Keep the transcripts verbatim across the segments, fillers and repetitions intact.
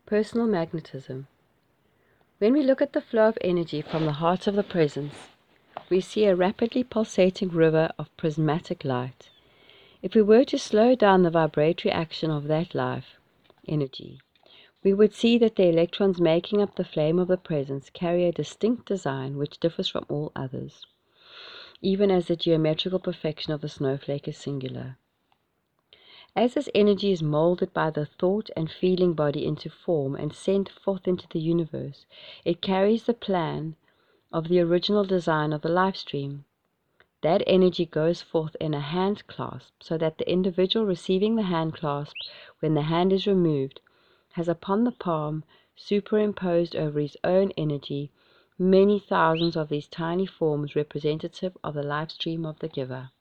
Personal magnetism. When we look at the flow of energy from the heart of the presence, we see a rapidly pulsating river of prismatic light. If we were to slow down the vibratory action of that life energy, we would see that the electrons making up the flame of the presence carry a distinct design which differs from all others, even as the geometrical perfection of the snowflake is singular. As this energy is molded by the thought and feeling body into form and sent forth into the universe, it carries the plan of the original design of the life stream. That energy goes forth in a hand clasp, so that the individual receiving the hand clasp, when the hand is removed, has upon the palm, superimposed over his own energy, many thousands of these tiny forms representative of the life stream of the giver.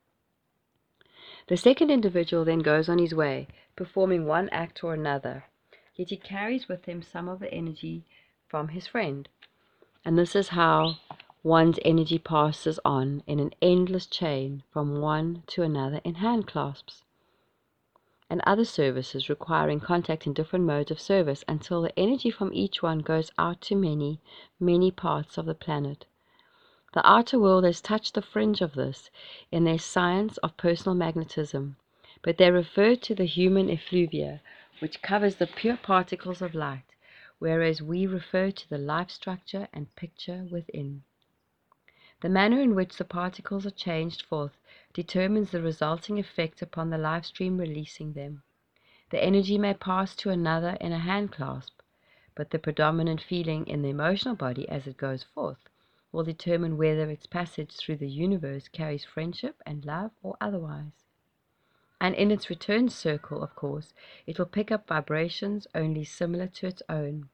The second individual then goes on his way, performing one act or another, yet he carries with him some of the energy from his friend. And this is how one's energy passes on in an endless chain from one to another in hand clasps, and other services requiring contact in different modes of service until the energy from each one goes out to many, many parts of the planet. The outer world has touched the fringe of this in their science of personal magnetism, but they refer to the human effluvia, which covers the pure particles of light, whereas we refer to the life structure and picture within. The manner in which the particles are changed forth determines the resulting effect upon the life stream releasing them. The energy may pass to another in a hand clasp, but the predominant feeling in the emotional body as it goes forth will determine whether its passage through the universe carries friendship and love or otherwise. And in its return circle, of course, it will pick up vibrations only similar to its own.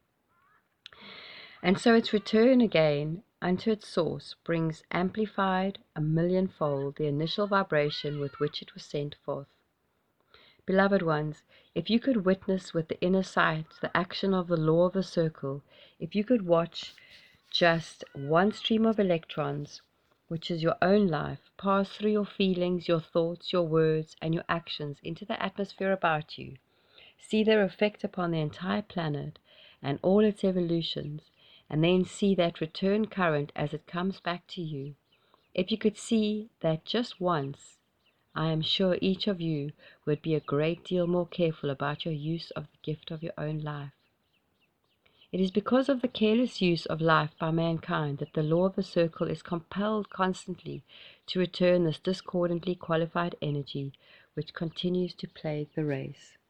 And so its return again unto its source brings amplified a millionfold the initial vibration with which it was sent forth. Beloved ones, if you could witness with the inner sight the action of the law of the circle, if you could watch just one stream of electrons, which is your own life, pass through your feelings, your thoughts, your words, and your actions into the atmosphere about you, see their effect upon the entire planet and all its evolutions, and then see that return current as it comes back to you. If you could see that just once, I am sure each of you would be a great deal more careful about your use of the gift of your own life. It is because of the careless use of life by mankind that the law of the circle is compelled constantly to return this discordantly qualified energy which continues to plague the race.